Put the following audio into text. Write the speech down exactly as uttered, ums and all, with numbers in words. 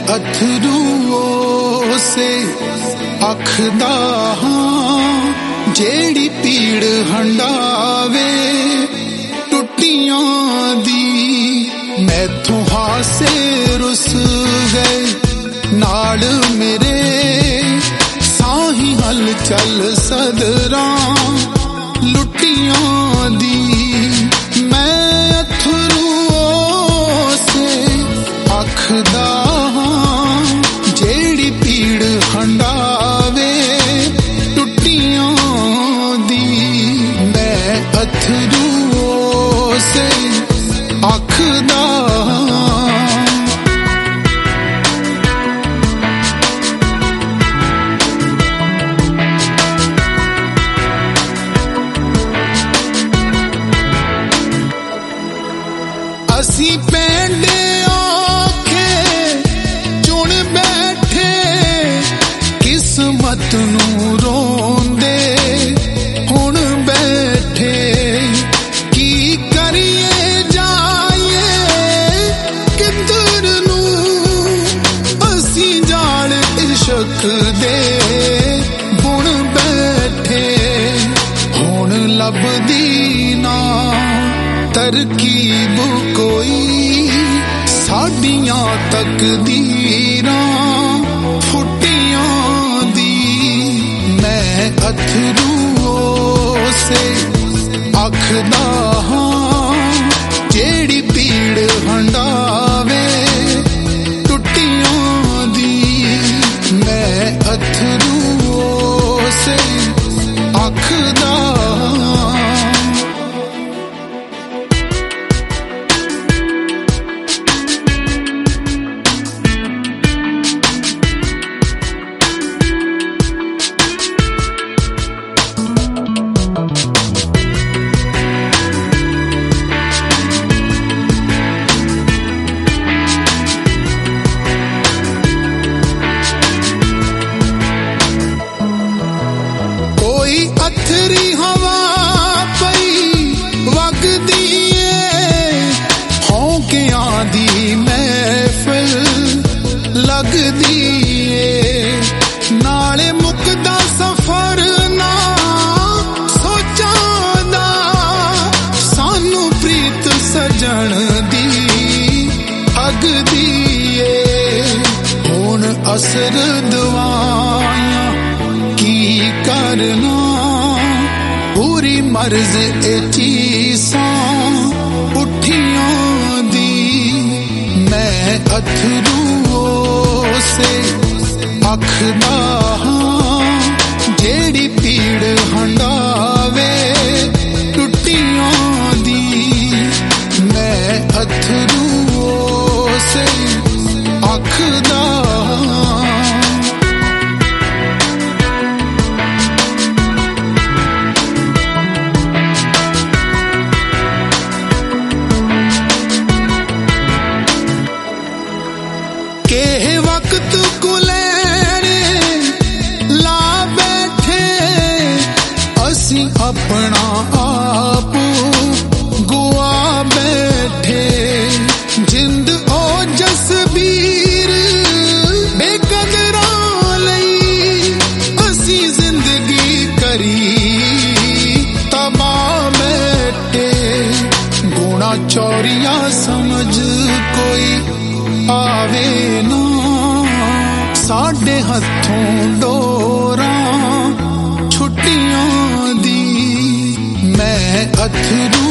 अथरू से अखदा हां जेड़ी पीड़ हंडावे टुटियां दी। मैथों हासे रुस गए नाल मेरे साही हल चल सदरां लुटियां दी। मैं अथरू से अखदा जेड़ी पीड़ हंडावे टुटियां दी। मैं अथरू से अखदा असी पेंडे किस्मत नू रोंदे हुण बैठे की करिए जाइए किधर नू। असी जाल इश्क दे बुण बैठे हुण लभदी ना तरकीब कोई साडियां तकदीरां फुटियां दी। मैं अथरू से अखदा हां जेड़ी पीड़ हंडावे टुटियां दी। मैं अथरू से अखदा अथरी हवा पई वगदी हौकियां दी महफिल लगदी नाले मुकदा सफर ना सोचां दा सानू प्रीत सजण दी अगदी हुण असर दवाइयां की करना पूरी मर्ज ए चीसां उठियां दी। मैं अथरू से अखदा हां जेड़ी पीड़ हंडावे टुटियां दी। मैं अथरू से अखदा के वक्त को लेने ला बैठे असी अपना आप गुआ बैठे। जिंद ओ जसबीर बेकदरा लई असी जिंदगी करी तबाह बैठे। गुणा चौरिया समझ कोई आवे ना साडे हथों डोरां छुट्टियां दी। मैं अथरू